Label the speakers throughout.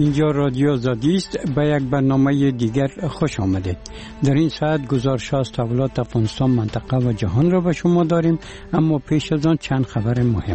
Speaker 1: اینجا رادیو آزادی است. به یک برنامه دیگر خوش آمدید. در این ساعت گزارش از تحولات افغانستان، منطقه و جهان را به شما داریم، اما پیش از آن چند خبر مهم.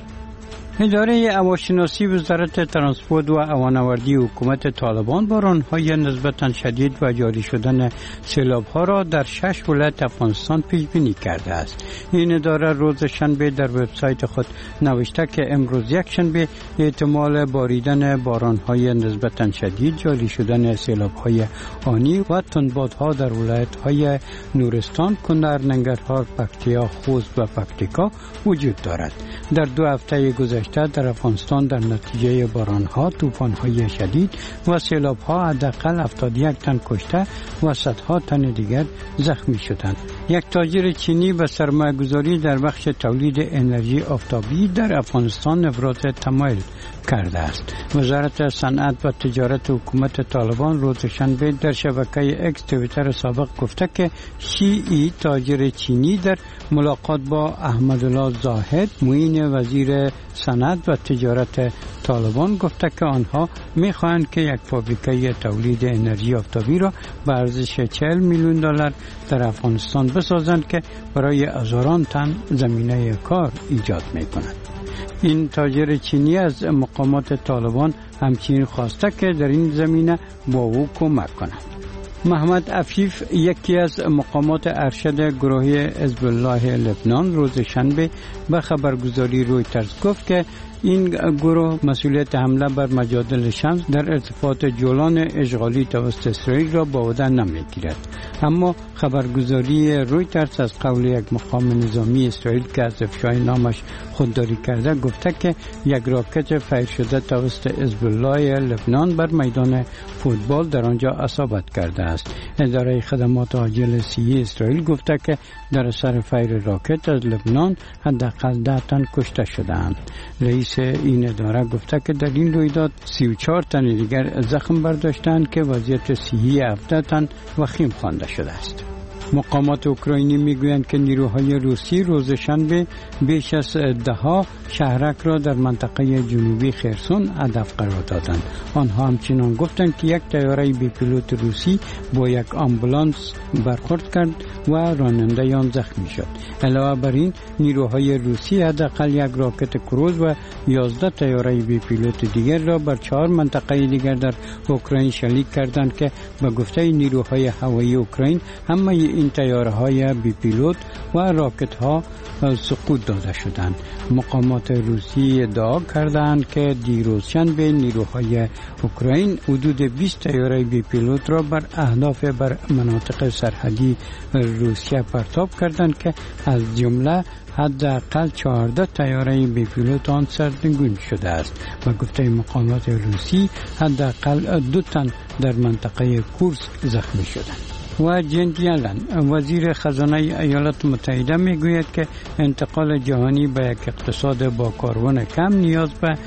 Speaker 1: اداره هواشناسی وزارت ترانسپورت و هوانوردی حکومت طالبان باران‌های نسبتاً شدید و جاری شدن سیلاب‌ها را در 6 ولایت افغانستان پیش بینی کرده است. این اداره روز شنبه در وبسایت خود نوشته که امروز یک شنبه احتمال باریدن باران‌های نسبتاً شدید، جاری شدن سیلاب‌های آنی و تندبادها در ولایت‌های نورستان، کنر، ننگرهار، پکتیا، خوست و پکتیکا وجود دارد. در 2 هفته گذشته در افغانستان در نتیجه باران‌ها، طوفان‌های شدید و سیلاب‌ها حداقل 71 تن کشته و صدها تن دیگر زخمی شدند. یک تاجر چینی به سرمایه‌گذاری در بخش تولید انرژی آفتابی در افغانستان ابراز تمایل کرده است. وزارت صنعت و تجارت حکومت طالبان روز شنبه در شبکه اکس توییتر سابق گفته که شیعی تاجر چینی در ملاقات با احمدالله زاهد معین وزیر صنعت و تجارت طالبان گفته که آنها می‌خواهند که یک فابریکه تولید انرژی آفتابی را به ارزش 40 میلیون دلار در افغانستان بسازند که برای هزاران تن زمینه کار ایجاد می‌کند. این تاجر چینی از مقامات طالبان همچنین خواسته که در این زمینه با او کمک کند. محمد عفیف، یکی از مقامات ارشد گروه حزب الله لبنان، روز شنبه به خبرگزاری رویترز گفت که این گروه مسئولیت حمله بر مجادل شمس در ارتفاعات جولان اشغالی توسط اسرائیل را به عهده نمیگیرد. اما خبرگزاری رویترز از قول یک مقام نظامی اسرائیل که از افشای نامش خودداری کرده گفته که یک راکت فیر شده توسط حزب الله لبنان بر میدان فوتبال در آنجا اصابت کرده است. اداره خدمات عاجل صحی اسرائیل گفته که در اثر فیر راکت از لبنان حداقل 10 تن کشته شدند. رئیس این اداره گفته که در این رویداد 34 تن دیگر زخم برداشتند که وضعیت صحی 17 تن وخیم خوانده شده است. مقامات اوکراینی میگویند که نیروهای روسی روز شنبه بیش از 10 شهرک را در منطقه جنوبی خرسون هدف قرار دادند. آنها همچنین گفتند که یک طیاره بی پیلوت روسی با یک آمبولانس برخورد کرد و راننده آن زخمی شد. علاوه بر این نیروهای روسی حداقل یک راکت کروز و 11 طیاره بی پیلوت دیگر را بر 4 منطقه دیگر در اوکراین شلیک کردند که به گفته نیروهای هوایی اوکراین همه این طیاره‌های بی پیلوت و راکت‌ها سقوط داده شدند. مقامات روسی ادعا کردند که دیروز شنبه نیروهای اوکراین حدود 20 طیاره بی پیلوت را بر اهداف بر مناطق سرحدی روسیه پرتاب کردند که از جمله حداقل 14 طیاره بی پیلوت آن سرنگون شده است. و گفته مقامات روسی حداقل 2 تن در منطقه کورس زخمی شدند. و جنت یلن، وزیر خزانه ایالات متحده، میگوید که انتقال جهانی به یک اقتصاد با کاربن کم نیاز به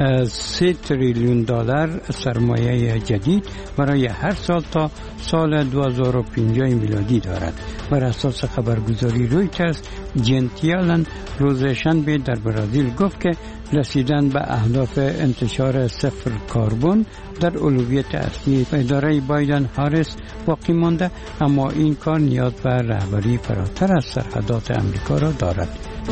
Speaker 1: 3 تریلیون دلار سرمایه جدید برای هر سال تا سال 2050 میلادی دارد. بر اساس خبرگزاری رویترز، جنت یلن روز شنبه در برزیل گفت که رسیدن به اهداف انتشار صفر کربن در اولویت اصلی اداره بایدن هاریس باقی مانده، اما این کار نیاز به رهبری فراتر از سرحدات امریکا را دارد.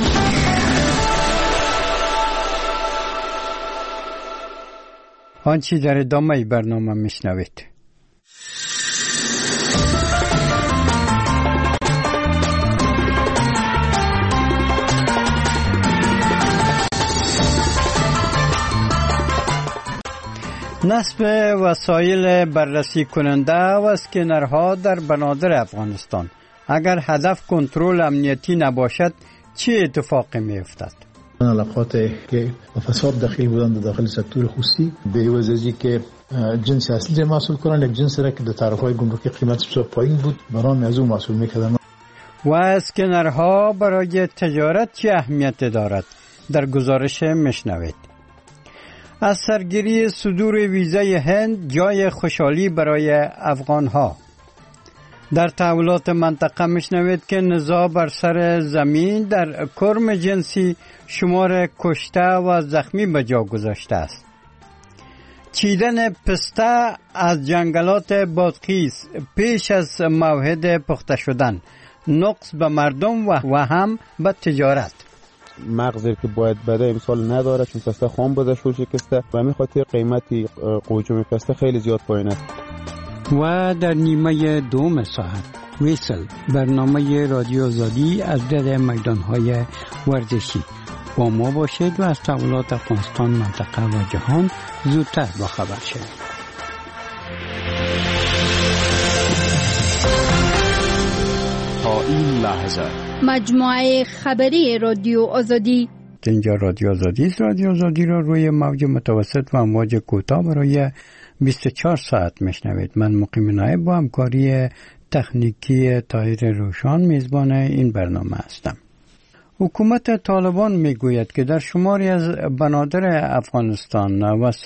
Speaker 1: آنچه در ادامه برنامه میشنوید. نصب وسایل بررسی کننده و اسکنرها در بنادر افغانستان. اگر هدف کنترل امنیتی نباشد چه اتفاقی می افتد؟
Speaker 2: علاقات که فساد داخلی بودند در داخل سکتور خصوصی به عوض از اینکه جنس اصلی محصول کنند، یک جنس را که در تعرفه‌های گمرکی قیمتش پایین بود برام از اون محصول می‌کردند.
Speaker 1: و اسکنرها برای تجارت چه اهمیت دارد؟ در گزارش میشنوید. از سرگیری صدور ویزای هند جای خوشحالی برای افغانها. در تحولات منطقه میشنوید که نزاع بر سر زمین در کرم جنسی شمار کشته و زخمی به جا گذاشته است. چیدن پسته از جنگلات بادغیس پیش از موعد پخته شدن، نقص به مردم و هم به تجارت.
Speaker 3: مغزی که باید بده امسال نداره چون پسته خام بوده شو شکسته و همین خاطر قیمتی قوچم پسته خیلی زیاد پایین است.
Speaker 1: و در نیمه دوم ساعت ویسل برنامه رادیو آزادی از در میدانهای ورزشی با ما باشید و از تحولات افغانستان، منطقه و جهان زودتر باخبر شوید.
Speaker 4: تا این لحظه
Speaker 5: مجموعه خبری رادیو آزادی.
Speaker 1: اینجا رادیو آزادی است. رادیو آزادی را روی موج متوسط و امواج کوتاه برای 24 ساعت میشنوید. من مقیم نایب با همکاری تکنیکی طاهر روشان میزبان این برنامه هستم. حکومت طالبان میگوید که در شماری از بنادر افغانستان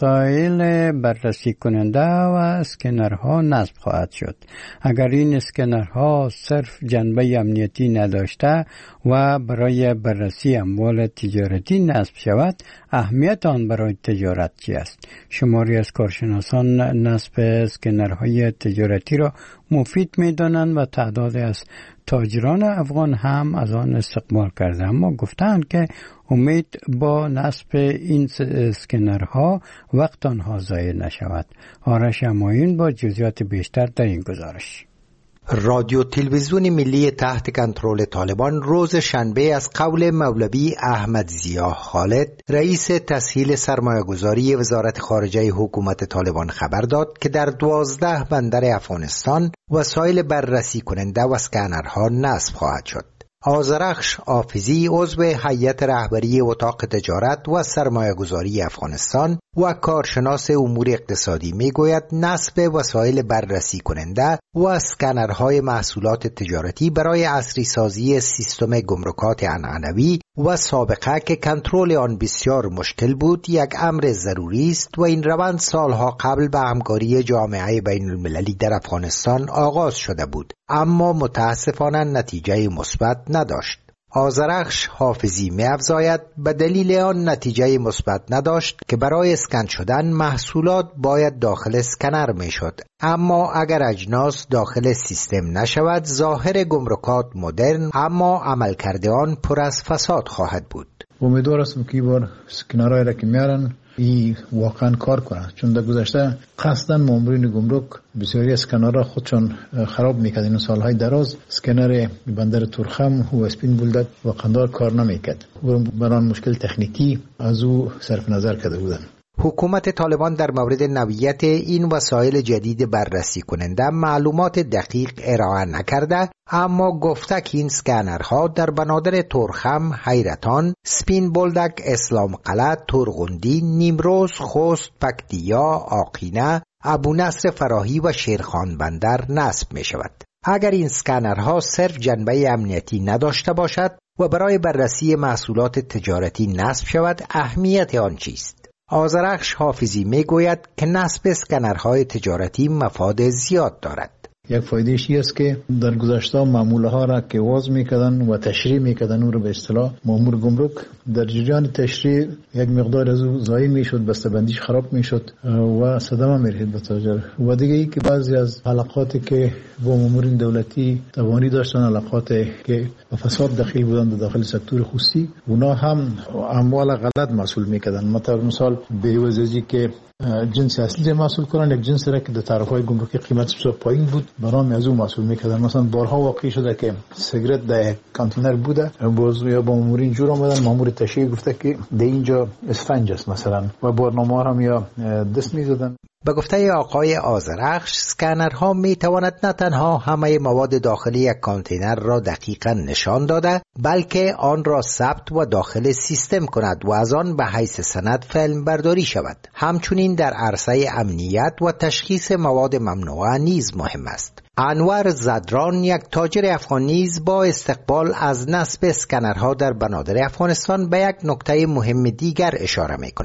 Speaker 1: وسایل بررسی کننده و اسکنرها نصب خواهد شد. اگر این اسکنرها صرف جنبه امنیتی نداشته و برای بررسی اموال تجارتی نصب شود، اهمیت آن برای تجارت چی است؟ شماری از کارشناسان نصب اسکنرهای تجارتی را مفید می‌دانند و تعدادی از تاجران افغان هم از آن استقبال کرده، اما گفتند که امید با نصب این اسکنرها وقت آنها ضایع نشود. آرش امایون با جزئیات بیشتر در این گزارش.
Speaker 6: رادیو تلویزیون ملی تحت کنترل طالبان روز شنبه از قول مولوی احمد ضیا خالد رئیس تسهیل سرمایه‌گذاری وزارت خارجه حکومت طالبان خبر داد که در 12 بندر افغانستان وسایل بررسی کننده و اسکنرها نصب خواهد شد. آذرخش حافظی عضو هیئت رهبری اتاق تجارت و سرمایه‌گذاری افغانستان و کارشناس امور اقتصادی میگوید نصب وسایل بررسی کننده و اسکنرهای محصولات تجارتی برای عصری سازی سیستم گمرکات عنعنوی و سابقه که کنترل آن بسیار مشکل بود یک امر ضروری است و این روند سالها قبل به همکاری جامعه بین المللی در افغانستان آغاز شده بود، اما متاسفانه نتیجه مثبت نداشت. آذرخش حافظی می‌افزاید به دلیل آن نتیجه مثبت نداشت که برای اسکن شدن محصولات باید داخل اسکنر میشد، اما اگر اجناس داخل سیستم نشود ظاهر گمرکات مدرن اما عملکرد آن پر از فساد خواهد بود.
Speaker 2: امیدوار هستم که این بار اسکنرهای را که میارن این واقعا کار کنه، چون در گذشته قصداً مامورین گمرک بسیاری اسکنرها خودشان خراب میکرد. این سالهای دراز اسکنر بندر تورخم و اسپین بولدک و قندار کار نمیکرد و بران مشکل تکنیکی از او صرف نظر کرده بودن.
Speaker 6: حکومت طالبان در مورد نوعیت این وسایل جدید بررسی کننده معلومات دقیق ارائه نکرده، اما گفته که این اسکنرها در بنادر تورخم، حیرتان، سپین بولدک، اسلام قلعه، تورغندی، نیمروز، خوست، پکتیا، آقینه، ابو نصر فراهی و شیرخان بندر نصب می شود. اگر این اسکنرها صرف جنبه امنیتی نداشته باشد و برای بررسی محصولات تجارتی نصب شود، اهمیت آن چیست؟ آذرخش حافظی میگوید که نصب اسکنرهای تجارتی مفاد زیاد دارد.
Speaker 2: یک فایدهش است که در گذشته معامله ها را که واز میکردن و تشریح میکردن اون رو به اصطلاح مامور گمرک در جریان تشریح یک مقدار از او ضایع میشد، بسته‌بندیش خراب میشد و صدمه میرسید به تاجر. و دیگه ای که بعضی از حلقاتی که با مامورین دولتی توانی داشتن، حلقاتی که فساد داخل بودن در داخل سکتور خصوصی، اونا هم اموال غلط مسئول میکردن. مثلا بی‌وزجی که جنس اصلی محصول کنن، یک جنس را که در تعرفه‌های گمرکی قیمتش بسیار پایین بود برام از اون محصول میکردن. مثلا بارها واقع شده که سیگرت در کانتینر بوده، باز یا با مامورین جور آمدن، مامور تشریح گفته که در اینجا اسفنج است مثلا و بارنامه هم یا دست میزدن.
Speaker 6: به گفته آقای آذرخش، اسکنرها می تواند نه تنها همه مواد داخلی یک کانتینر را دقیقاً نشان داده، بلکه آن را ثبت و داخل سیستم کند و از آن به حیث سند فیلم برداری شود. همچنین در عرصه امنیت و تشخیص مواد ممنوعه نیز مهم است. انور زدران، یک تاجر افغان نیز با استقبال از نصب اسکنرها در بنادر افغانستان به یک نکته مهم دیگر اشاره می کند.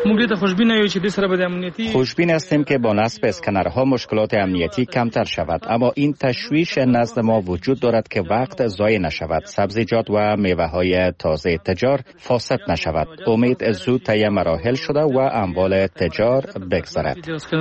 Speaker 7: خوشبین هستیم که با نصب اسکنرها مشکلات امنیتی کمتر شود، اما این تشویش نزد ما وجود دارد که وقت ضایع نشود، سبزیجات و میوه‌های تازه تجار فاسد نشود. امید زود طی مراحل شده و اموال تجار بگذرد.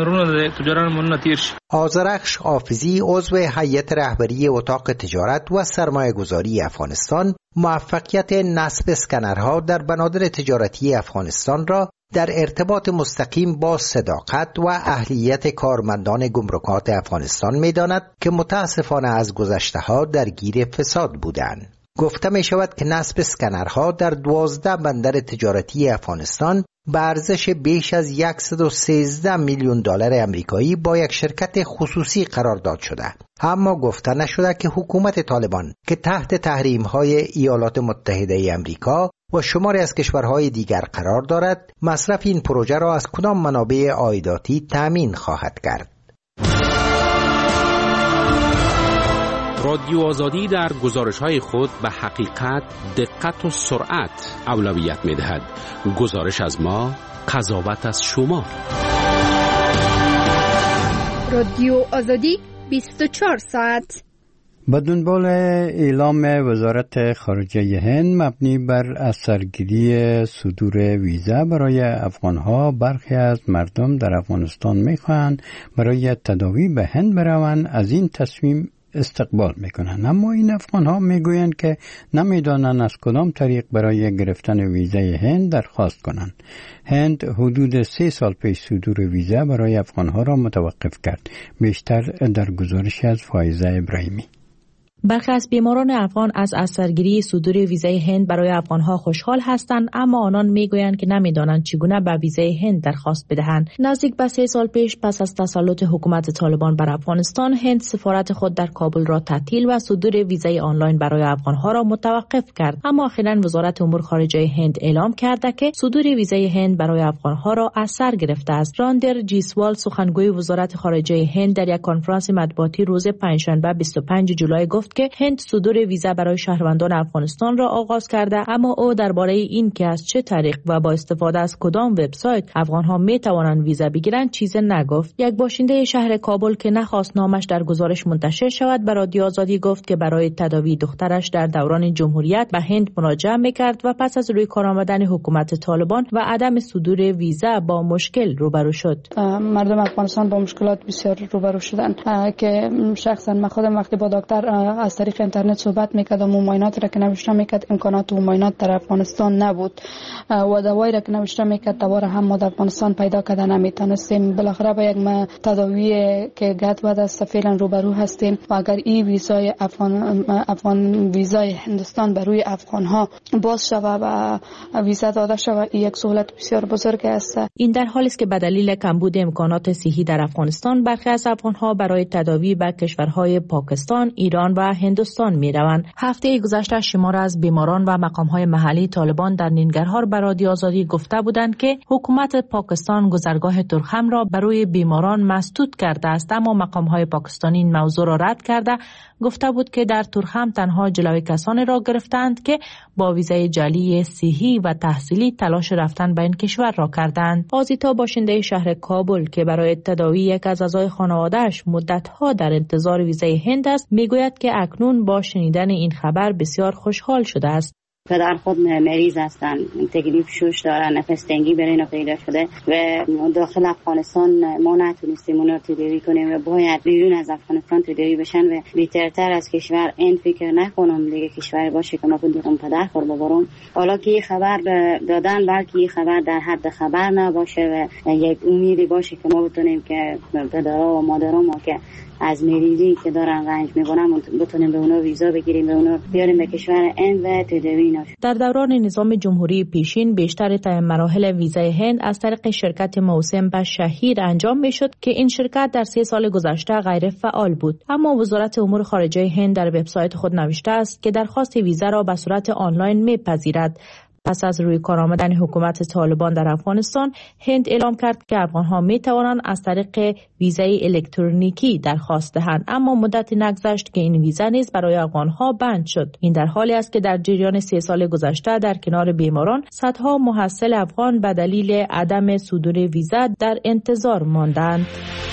Speaker 6: آذرخش حافظی عضو هیئت رهبری اتاق تجارت و سرمایه‌گذاری افغانستان موفقیت نصب اسکنرها در بنادر تجارتی افغانستان را در ارتباط مستقیم با صداقت و اهلیت کارمندان گمرکات افغانستان می‌داند که متاسفانه از گذشته‌ها درگیر فساد بودند. گفته می شود که نصب اسکنرها در 12 بندر تجارتی افغانستان به ارزش بیش از 113 میلیون دلار آمریکایی با یک شرکت خصوصی قرار داد شده. اما گفته نشده که حکومت طالبان که تحت تحریم‌های ایالات متحده آمریکا و شماری از کشورهای دیگر قرار دارد، مصرف این پروژه را از کدام منابع عایداتی تامین خواهد کرد.
Speaker 8: رادیو آزادی در گزارش‌های خود به حقیقت، دقت و سرعت اولویت می‌دهد. گزارش از ما، قضاوت از شما.
Speaker 5: رادیو آزادی 24 ساعت.
Speaker 1: به دنبال اعلام وزارت خارجه هند مبنی بر اثرگیری صدور ویزا برای افغانها، برخی از مردم در افغانستان می‌خواهند برای تداوی به هند بروند. از این تصمیم استقبال میکنن، اما این افغان ها میگویند که نمیدانند از کدام طریق برای گرفتن ویزای هند درخواست کنند. هند حدود 3 سال پیش صدور ویزا برای افغان ها را متوقف کرد. بیشتر در گزارش از فائزه ابراهیمی.
Speaker 9: برخی از بیماران افغان از اثرگیری صدور ویزای هند برای افغانها خوشحال هستند، اما آنان میگویند که نمیدانند چگونه به ویزای هند درخواست بدهند. نزدیک به 3 سال پیش پس از تسلط حکومت طالبان بر افغانستان، هند سفارت خود در کابل را تعطیل و صدور ویزای آنلاین برای افغانها را متوقف کرد. اما اخیراً وزارت امور خارجه هند اعلام کرده که صدور ویزای هند برای افغانها را از سر گرفته است. راندر جیسوال، سخنگوی وزارت خارجه هند، در یک کنفرانس مطبوعاتی روز پنجشنبه 25 جولای گفت که هند صدور ویزا برای شهروندان افغانستان را آغاز کرده، اما او درباره این که از چه طریق و با استفاده از کدام وبسایت افغانها می توانند ویزا بگیرند چیزی نگفت. یک باشنده شهر کابل که نخواست نامش در گزارش منتشر شود به رادیو آزادی گفت که برای تداوی دخترش در دوران جمهوریت به هند مراجعه می‌کرد و پس از روی کار آمدن حکومت طالبان و عدم صدور ویزا با مشکل روبرو شد.
Speaker 10: مردم افغانستان با مشکلات بسیار روبرو شدند که شخصا من خودم وقتی با دکتر از طریق اینترنت صحبت میکردم و معاینات را که نوشته میکرد امکانات و معاینات در افغانستان نبود و دوایی را که نوشته میکرد دوباره هم ما در افغانستان پیدا کرده نمیتونستیم. بالاخره با یک تداوی که گت و دست فعلا روبرو هستیم و اگر این ویزای افغان ویزای هندوستان بر روی افغان ها باز شود و ویزا داده شود، این یک سهولت بسیار بزرگ است.
Speaker 9: این در حالی است که به دلیل کمبود امکانات صحی در افغانستان برخی از افغان ها برای تداوی به کشورهای پاکستان، ایران و هندوستان می روند. هفته گذشته شمار از بیماران و مقام‌های محلی طالبان در ننگرهار به رادیو آزادی گفته بودند که حکومت پاکستان گذرگاه ترخم را برای بیماران مسدود کرده است، اما مقام‌های پاکستانی این موضوع را رد کرده گفته بود که در ترخم تنها جلوی کسانی را گرفتند که با ویزای جعلی صحی و تحصیلی تلاش رفتن به این کشور را کردند. آزیتا، باشنده شهر کابل که برای تداوی یک از اعضای خانواده‌اش مدت‌ها در انتظار ویزای هند است، میگوید که اکنون با شنیدن این خبر بسیار خوشحال شده است.
Speaker 11: پدر خود مریض هستن، تکلیف شوش دارن، نفس تنگی برای پیدا شده و داخل افغانستان ما نتونستیم اون رو تداوی کنیم و باید بیرون از افغانستان تداوی بشن و بهترتر از کشور این فکر نکنم دیگه کشور باشه که ما بتونیم پدر خود ببرم. حالا که این خبر دادن بلکه این خبر در حد خبر نباشه و یک امیدی باشه که ما بتونیم که پدرها و مادرها ما که از مریضی که دارن رنج میبرن بتونیم به اونا ویزا بگیریم، به اونا بیاریم به کشور هند و تداوی نشه.
Speaker 9: در دوران نظام جمهوری پیشین بیشتر مراحل ویزای هند از طریق شرکت موسم به شهیر انجام میشد که این شرکت در 3 سال گذشته غیر فعال بود. اما وزارت امور خارجه هند در وبسایت خود نوشته است که درخواست ویزا را به صورت آنلاین میپذیرد. پس از روی کار آمدن حکومت طالبان در افغانستان، هند اعلام کرد که افغانها می توانند از طریق ویزای الکترونیکی درخواست دهند، اما مدتی نگذشت که این ویزا نیز برای افغانها بند شد. این در حالی است که در جریان 3 سال گذشته در کنار بیماران صدها محصل افغان به دلیل عدم صدور ویزا در انتظار ماندند.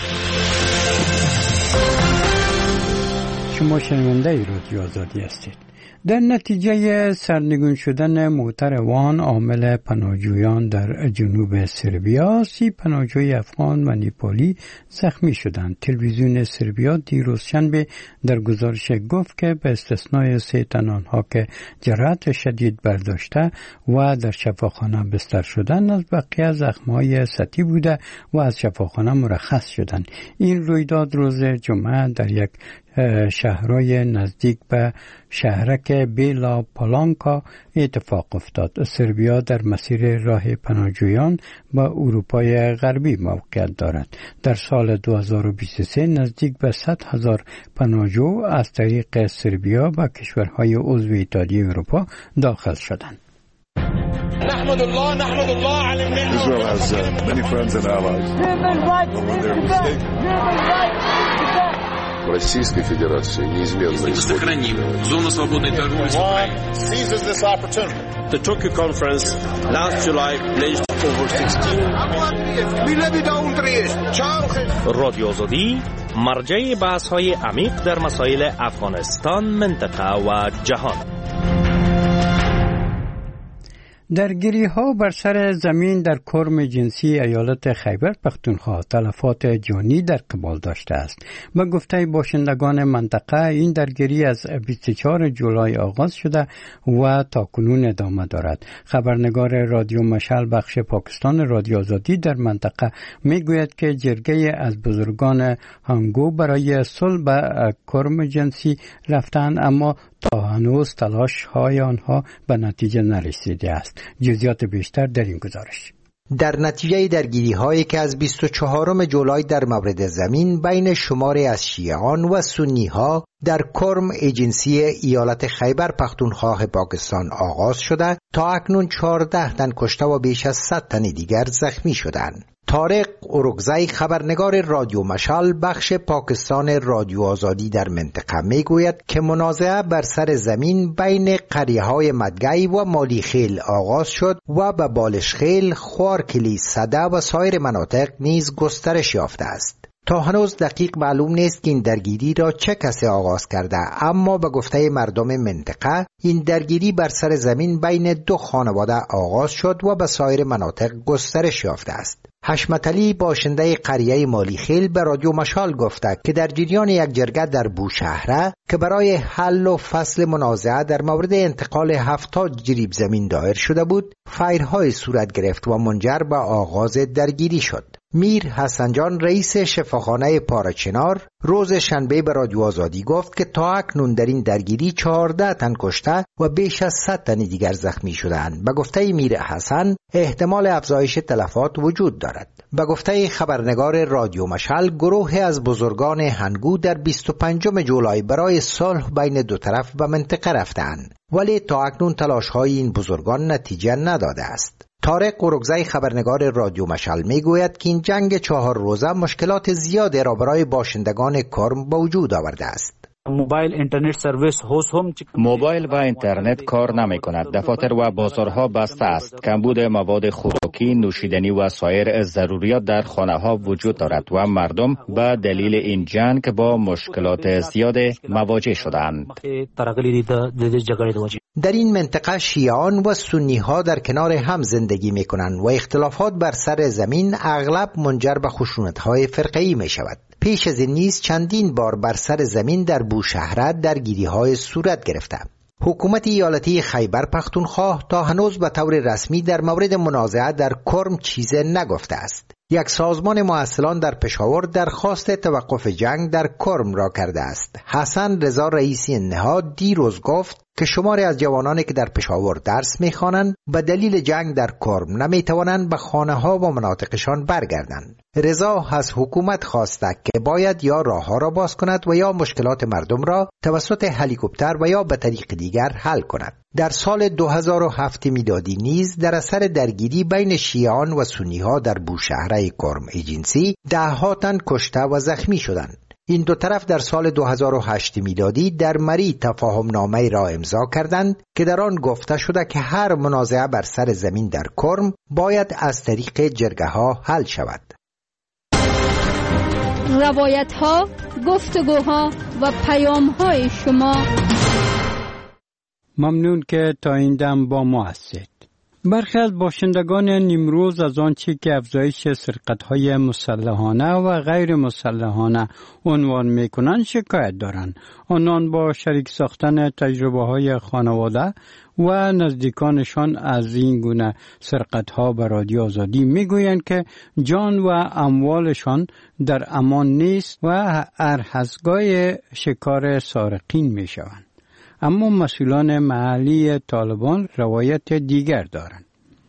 Speaker 1: شما شنونده رادیو آزادی هستید. در نتیجه سرنگون شدن موتر وان عامل پناهجویان در جنوب سربیا، 30 پناهجوی افغان و نیپالی زخمی شدند. تلویزیون سربیا دیروز شنبه در گزارش گفت که به استثنای 3 تن آنها که جراحت شدید برداشته و در شفاخانه بستر شدند، از بقیه زخم‌های سطحی بوده و از شفاخانه مرخص شدند. این رویداد روز جمعه در یک شهرهای نزدیک به شهرک بیلا پالانکا اتفاق افتاد. سربیا در مسیر راه پناهجویان به اروپای غربی موقعیت دارد. در سال 2023 نزدیک به 100,000 پناهجو از طریق سربیا به کشورهای عضو اتحادیه اروپا داخل شدند.
Speaker 12: نحمد الله على النعمة. Israel has many friends and allies. Российской Федерации неизменно
Speaker 8: сохраним зону свободной торговли с Украиной.
Speaker 12: Seizes this opportunity. The Tokyo conference last July pledged over 16
Speaker 13: رادیو آزادی مرجع بحث‌های عمیق در مسائل افغانستان، منطقه و جهان.
Speaker 1: درگیری ها بر سر زمین در کرم جنسی ایالت خیبر پختونخوا تلفات جانی در قبال داشته است. به گفته باشندگان منطقه، این درگیری از 24 جولای آغاز شده و تاکنون ادامه دارد. خبرنگار رادیو مشعل بخش پاکستان رادیو آزادی در منطقه میگوید که جرگه از بزرگان هانگو برای صلح به کرم جنسی رفتند، اما تا هنوز تلاش های آنها به نتیجه نرسیده است. جزئیات بیشتر در این گزارش.
Speaker 6: در نتیجه درگیری هایی که از 24 جولای در مورد زمین بین شماری از شیعیان و سنی ها در کرم ایجنسی ایالت خیبر پختونخوا پاکستان آغاز شده، تا اکنون 14 تن کشته و بیش از 100 تن دیگر زخمی شدند. طارق اورگزای خبرنگار رادیو مشعل بخش پاکستان رادیو آزادی در منطقه میگوید که منازعه بر سر زمین بین قریه‌های مدگی و مالیخیل آغاز شد و به بالشخیل، خوارکلی، صده و سایر مناطق نیز گسترش یافته است. تا هنوز دقیق معلوم نیست که این درگیری را چه کسی آغاز کرده، اما به گفته مردم منطقه این درگیری بر سر زمین بین 2 خانواده آغاز شد و به سایر مناطق گسترش یافته است. حشمت علی باشنده قریه مالیخیل به رادیو مشعل گفته که در جریان یک جرگه در بوشهره که برای حل و فصل منازعه در مورد انتقال 70 جریب زمین دایر شده بود، فایرهای صورت گرفت و منجر به آغاز درگیری شد. میر حسن جان رئیس شفاخانه پارچنار روز شنبه به رادیو آزادی گفت که تا اکنون در این درگیری 14 تن کشته و بیش از 100 تن دیگر زخمی شدند. به گفته میر حسن احتمال افزایش تلفات وجود دارد. به گفته خبرنگار رادیو مشعل، گروه از بزرگان هنگو در 25 جولای برای صلح بین 2 طرف به منطقه رفتند، ولی تا اکنون تلاش‌های این بزرگان نتیجه نداده است. طارق اورگزای خبرنگار رادیو مشعل میگوید که این جنگ 4 روزه مشکلات زیادی را برای باشندگان کرم به وجود آورده است.
Speaker 7: موبایل و اینترنت کار نمی کند. دفاتر و بازارها بسته است. کمبود مواد خوراکی، نوشیدنی و سایر ضروریات در خانه ها وجود دارد و مردم به دلیل این جنگ با مشکلات زیاد مواجه شدند.
Speaker 6: در این منطقه شیعان و سنی ها در کنار هم زندگی می کنند و اختلافات بر سر زمین اغلب منجر به خشونت های فرقه‌ای می شود. پیش از این نیز چندین بار بر سر زمین در بوشهر درگیری های صورت گرفته. حکومت ایالتی خیبر پختونخوا تا هنوز به طور رسمی در مورد منازعه در کرم چیزی نگفته است. یک سازمان محصلان در پشاور درخواست توقف جنگ در کرم را کرده است. حسن رضا رئیسی نهاد دیروز گفت که شماری از جوانانی که در پشاور درس میخوانند به دلیل جنگ در کرم نمیتوانند به خانه ها و مناطقشان برگردند. رضا از حکومت خواسته که باید یا راه ها را باز کند و یا مشکلات مردم را توسط هلیکوپتر و یا به طریق دیگر حل کند. در سال 2007 میلادی نیز در اثر درگیری بین شیعیان و سنی ها در بوشهره کرم ایجنسی 10 تن کشته و زخمی شدند. این دو طرف در سال 2008 میلادی در مری تفاهم نامه را امضا کردند که در آن گفته شده که هر منازعه بر سر زمین در کرم باید از طریق جرگه ها حل شود.
Speaker 5: روایت ها، گفتگوها و پیام های شما.
Speaker 1: ممنون که تا این دم با ما هستید. برخی از باشندگان نیمروز از آنچه که افزایش سرقت‌های مسلحانه و غیر مسلحانه عنوان می‌کنند شکایت دارند. آنان با شریک ساختن تجربه‌های خانواده و نزدیکانشان از این گونه سرقت‌ها به رادیو آزادی می‌گویند که جان و اموالشان در امان نیست و هر هرگاه شکار سارقین می‌شوند. اما مسئولان محلی طالبان روایت دیگر دارند.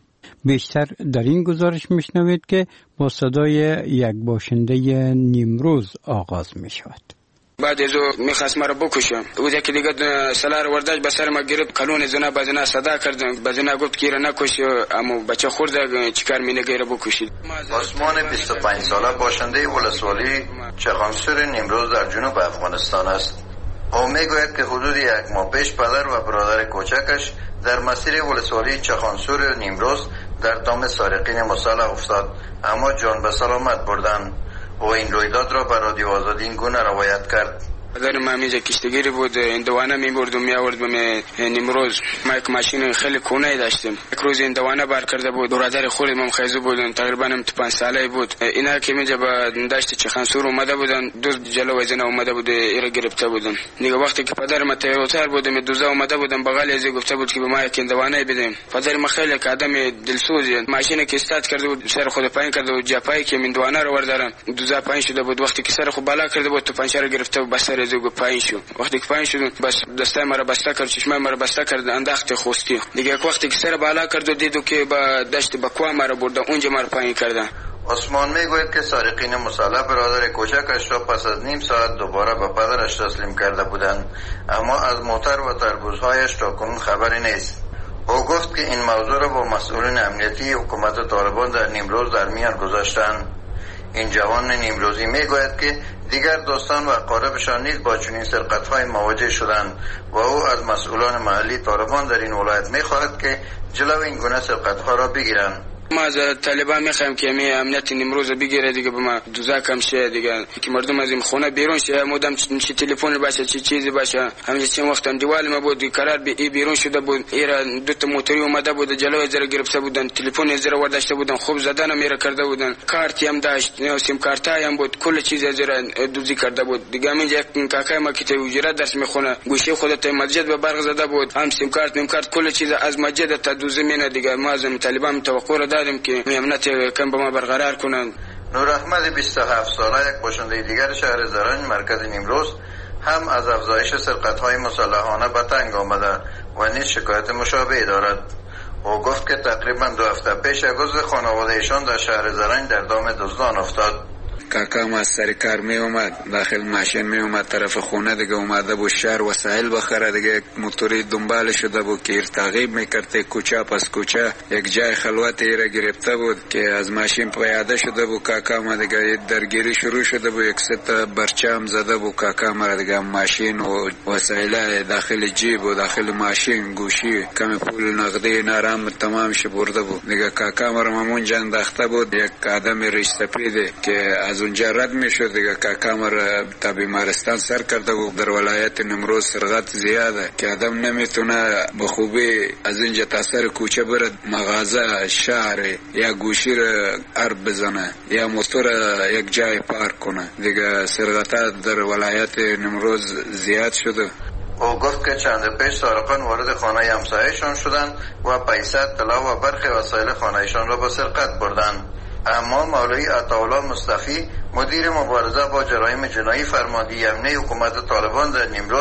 Speaker 1: بیشتر در این گزارش میشنوید که با صدای یک باشنده نیمروز آغاز می شود.
Speaker 14: بعد از او میخواست مرا بکشم. او که دیگه سلار ورداش به سر ما گرفت، کلون زنا بزنا صدا کردم، بزنا گفت که را نکش، اما بچه خورده چیکار مینگه را بکشید.
Speaker 15: عثمان 25 ساله باشنده ولسوالی چخانسور نیمروز در جنوب افغانستان است. او میگوید که حدود 1 ماه پیش پدر و برادر کوچکش در مسیر ولسوالی چخانسور نیمروز در دام سارقین مسلح افتاد، اما جان به سلامت بردند. و این رویداد را به رادیو آزادی این گونه روایت کرد.
Speaker 14: پدرم همیشه کشتگیری بود، این دوانه میبرد و میآورد به نیمروز. ما یک ماشین خیلی کونه داشتم. یک روز این دوانه بار کرده بود، برادر خودم هم خیزو بودن، تقریبا هم 5 ساله بود. اینا که میجا به دشت چخانسور اومده بودن، دو جلو زنا اومده بود، ایرا گرفته بودن. دیگه وقتی که پدرم تیروتر بودم، دوزا اومده بودن بغل از گفته بود که به ما یک دوانه بدیم. پدرم خیلی که آدم دلسوزی، ماشین که استارت کرده بود، سر خود پایین کرده بود، جپایی که من دوانه رو وردارن، دوزا پایین شده بود. وقتی که سر خود بالا کرده بود، تو پنچر گرفته بود، بس از او پایین شد. وقتی که پایین شد بس دستای مرا بسته کرد، چشمای مرا بسته کرد، انداخت خوستی. دیگه وقتی که سر بالا کرد و دیدو که با دشت بکوا مرا برده، اونجا مرا پایین کردن.
Speaker 15: عثمان میگوید که سارقین مسلح برادر کوچکش را پس از نیم ساعت دوباره به پدرش تسلیم کرده بودند، اما از موتر و تربوزهایش تاکنون خبری نیست. او گفت که این موضوع را با مسئولین امنیتی حکومت طالبان در نیمروز در میان گذاشتند. این جوان نیمروزی میگوید که دیگر دوستان و اقاربشان نیز با چنین سرقت‌های مواجه شدند و او از مسئولان محلی طالبان در این ولایت می‌خواهد که جلو این گونه سرقت‌ها را بگیرند.
Speaker 14: ما از طالبان میخوایم که می امنیت نیمروز بگیره دیگه، به ما دوزا کم شه دیگه، که مردم از این خونه بیرون شه، مودم چه تلفن باشه چه چیزی باشه. همین چه وقتم دیوال ما بود قرار بیرون شده بود، ایرا دو تا موتوری اومده بود جلوی زره گرفته بودن، تلفن زره ورداشته بودن، خوب زدن میره کرده بودن، کارت هم داشت، نه سیم کارت هم بود، کل چیز زره دوزی کرده بود دیگه. همین یک کاکای ما که توجیرات درس میخونه، گوشه خودت مسجد به برق زده بود، هم سیم کارت نیم کارت کل چیز از مسجد تا دوزی مینه دیگه. ما از طالبان توقع داریم که امنیت کم با ما برقرار کنند.
Speaker 15: نور احمد 27 ساله یک باشنده دیگر شهر زرنج مرکز نیمروز هم از افزایش سرقت‌های مسلحانه به تنگ آمده و نیز شکایت مشابهی دارد. او گفت که تقریبا 2 هفته پیش یک عضو خانواده ایشان در شهر زرنج در دام دزدان افتاد.
Speaker 16: کاکام از سر کار می اومد، داخل ماشین می اومد طرف خونه دیگه، اومده بود شهر وسایل بخره دیگه، موتوری دنبال شده بود که تعقیب میکرده کوچه پس کوچه، یک جای خلوت ایره گرفته بود که از ماشین پیاده شده بود. کاکام دیگه درگیری شروع شده بود، یک ست برچم زده بود کاکام دیگه، ماشین و وسایل داخل جیب و داخل ماشین، گوشی، کم پول نقدی نرم تمام ش برده بود دیگه. کاکام رو اونجا انداخته بود، یک آدم ریش سپیده که از اونجا رد میشد دیگه. کاکام را تا بیمارستان سر کرده بود. در ولایت نیمروز سرقت زیاده که آدم نمیتونه به خوبی از اینجا تا سر کوچه برد مغازه شهر یا گوشی را عرب بزنه یا موتور یک جای پارک کنه دیگه. سرقت در ولایت نیمروز زیاد شده.
Speaker 15: او گفت که چند پیش سارقان وارد خانه همسایه‌شان شدند و پیسه، طلا و برخی وسایل خانه‌شان را به سرقت بردند. اما مولوی عطاالله مصطفی مدیر مبارزه با جرایم جنایی فرمانده امنی حکومت طالبان در نیمروز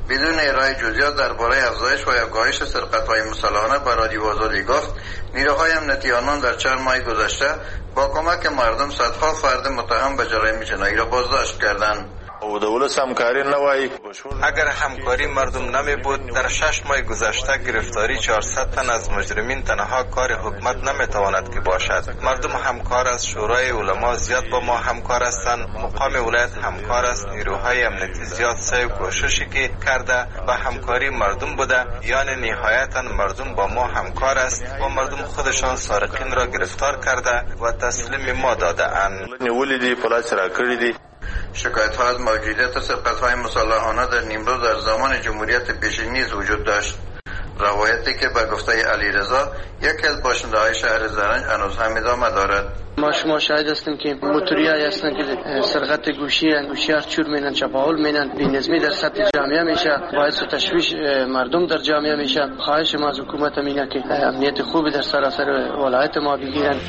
Speaker 15: بدون ارائه جزئیات درباره افزایش و یا کاهش سرقت‌های مسلحانه به رادیو آزادی گفت نیروهای امنیتی آنان در چند ماه گذشته با کمک مردم صدها فرد متهم به جرایم جنایی را بازداشت کردند.
Speaker 17: اگر همکاری مردم نمی بود در 6 ماه گذشته گرفتاری 400 تن از مجرمین تنها کار حکومت نمی تواند که باشد. مردم همکار است، شورای علما زیاد با ما همکار هستند، مقام ولایت همکار است، نیروهای امنیتی زیاد سعی کوششی که کرده و همکاری مردم بوده، یعنی نهایتا مردم با ما همکار است و مردم خودشان سارقین را گرفتار کرده و تسلیم ما داده اند.
Speaker 15: شکایت ها از موجودیت سرقت‌های مسلحانه در نیمروز در زمان جمهوریت پیشین نیز وجود داشت. روایتی که به گفته علیرضا یکی از باشنده های شهر زرنج هنوز هم ادامه دارد.
Speaker 18: ما شاهد هستیم که موتوریایی هستند که سرقت گوشیار چور مینن، چپاول مینن، بی‌نظمی در سطح جامعه میشه، باعث تشویش مردم در جامعه میشه. خواهش ما از حکومت اینه که امنیت خوبی در سراسر ولایت ما بگیرن.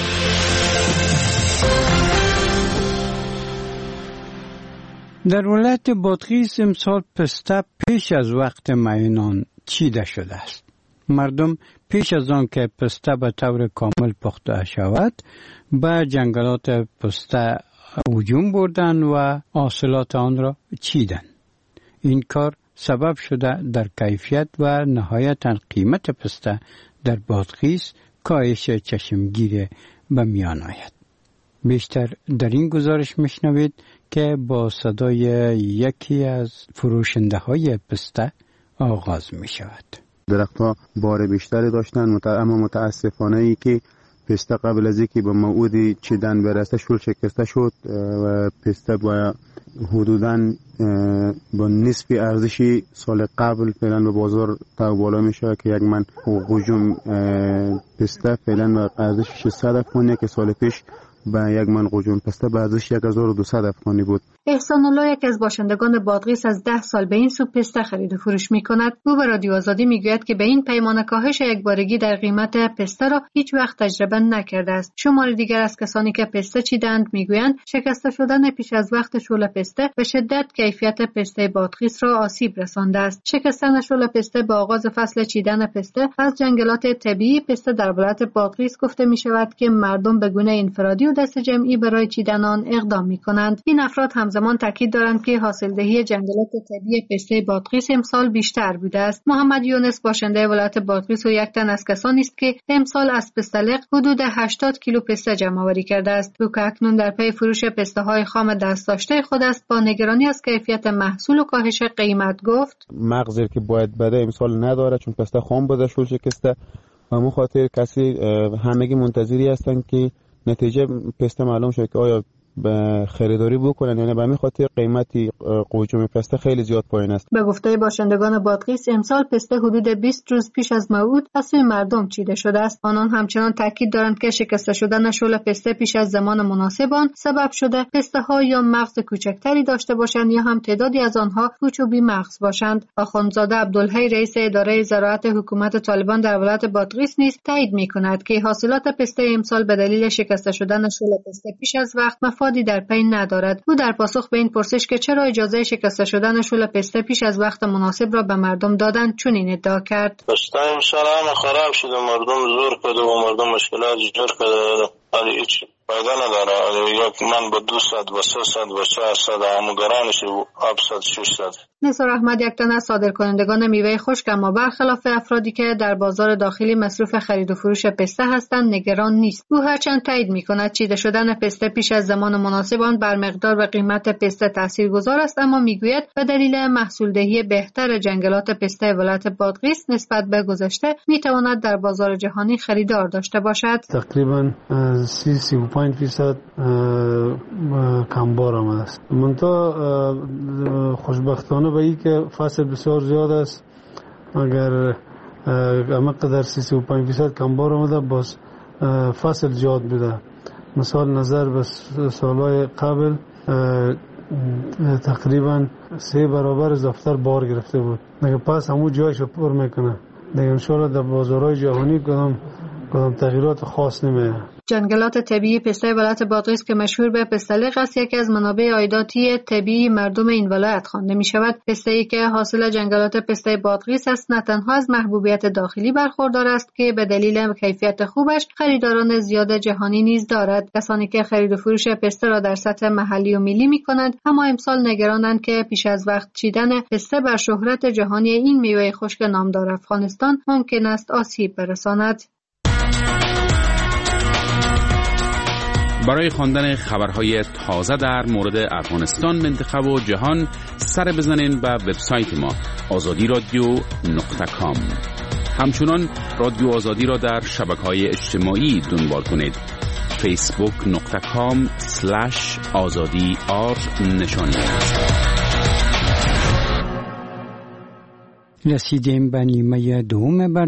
Speaker 1: در ولایت بادغیس امسال پسته پیش از وقت معینان چیده شده است. مردم پیش از آن که پسته به طور کامل پخته شود به جنگلات پسته هجوم بردند و حاصلات آن را چیدند. این کار سبب شده در کیفیت و نهایتاً قیمت پسته در بادغیس کاهش چشمگیر به میان آید. بیشتر در این گزارش میشنوید که با صدای یکی از فروشنده های پسته آغاز می شود.
Speaker 3: درختها بار بیشتری داشتن، اما متاسفانه ای که پسته قبل از اینکه به موعد چیدن برسه شکسته شد و پسته با حدوداً با نصف ارزشی سال قبل فعلا به بازار تا بالا میشه که یک من قوجم پسته فعلا به ارزش 600 افغانی که سال پیش به یک من قوجم پسته به ارزش 1200 افغانی بود.
Speaker 19: احسان الله یک از باشندگان بادغیس از 10 سال به این سو پسته خرید و فروش می‌کند. او به رادیو آزادی میگوید که به این پیمانه کاهش یکبارگی در قیمت پسته را هیچ وقت تجربه نکرده است. شمار دیگر از کسانی که پسته چیدند میگویند شکسته شدن پیش از وقت شوله پسته به شدت کیفیت پسته بادغیس را آسیب رسانده است. شکستن شوله پسته با آغاز فصل چیدن پسته از جنگلات طبیعی پسته در ولایت بادغیس گفته می‌شود که مردم به گونه انفرادی و دست جمعی برای چیدن آن اقدام می‌کنند. این افراد همزمان تاکید دارند که حاصلدهی جنگلات طبیعی پسته بادغیس امسال بیشتر بوده است. محمد یونس باشنده ولایت بادغیس و یک تن از کسانی است که امسال از پستلق حدود 80 کیلو پسته جمع آوری کرده است. او که اکنون در پی فروش پسته‌های خام دست داشته خود است با نگرانی از کیفیت محصول و کاهش قیمت گفت:
Speaker 3: مغزی که باید بده امسال نداره چون پسته خام بوده شول شکسته و همون خاطر کسی همگی منتظری هستند که نتیجه پسته معلوم شد که آیا به خریداری بکنن یعنی به همین خاطر قیمتی قوچم پسته خیلی زیاد پایین است.
Speaker 19: به گفته باشندگان بادغیس امسال پسته حدود 20 روز پیش از موعد از سوی مردم چیده شده است. آنان همچنان تاکید دارند که شکسته شدن شوله پسته پیش از زمان مناسب آن سبب شده پسته ها یا مغز کوچکتری داشته باشند یا هم تعدادی از آنها پوچ و بی مغز باشند. آخوندزاده عبدالحی رئیس اداره زراعت حکومت طالبان در ولایت بادغیس نیز تایید می‌کند که حاصلات پسته امسال به دلیل شکسته شدن شوله پسته پیش از وقت مفادی در پی ندارد. او در پاسخ به این پرسش که چرا اجازه شکسته شدن شوله پسته پیش از وقت مناسب را به مردم دادند چنین ادعا کرد:
Speaker 20: پسته امسال همه خراب شده، مردم زور کرده و مردم مشکلات جور کرده، ولی هیچ فایده نداره. یک من با 200 و 300 و 400 همگرانش و 700 600.
Speaker 19: نثار احمد یک تن از صادرکنندگان میوه خشک اما برخلاف افرادی که در بازار داخلی مصروف خرید و فروش پسته هستند نگران نیست. او هرچند تایید می‌کند چیده شدن پسته پیش از زمان مناسب آن بر مقدار و قیمت پسته تاثیرگذار است، اما میگوید به دلیل محصولدهی بهتر جنگلات پسته ولایت بادغیس نسبت به گذشته میتواند در بازار جهانی خریدار داشته باشد.
Speaker 21: تقریبا 35% کمبار آمده است. منتها خوشبختانه به این که فصل بسیار زیاد است، اگر همقدر 35% کمبار آمده باز فصل زیاد بوده. مثال نظر به سالهای قبل تقریبا 3 برابر زفتر بار گرفته بود. دیگه پس همون جایشو پر میکنه. دیگه انشاءالله در بازارهای جهانی کدام کدام تغییرات خاص نمیاد.
Speaker 19: جنگلات طبیعی پسته ولایت بادغیس که مشهور به پسته‌لق است، یکی از منابع عایداتی طبیعی مردم این ولایت خوانده می شود. پسته‌ای که حاصل جنگلات پسته بادغیس است نه تنها از محبوبیت داخلی برخوردار است که به دلیل کیفیت خوبش خریداران زیاد جهانی نیز دارد. کسانی که خرید و فروش پسته را در سطح محلی و ملی می کنند اما امسال نگرانند که پیش از وقت چیدن پسته بر شهرت جهانی این میوه خشک نامدار افغانستان ممکن است آسیب برساند.
Speaker 8: برای خواندن خبرهای تازه در مورد افغانستان، منطقه و جهان سر بزنین به وبسایت ما azadi.radio.com. همچنان رادیو آزادی را در شبکه‌های اجتماعی دنبال کنید. facebook.com/azadi_r نشانی.
Speaker 1: رسیدیم به نیمه دوم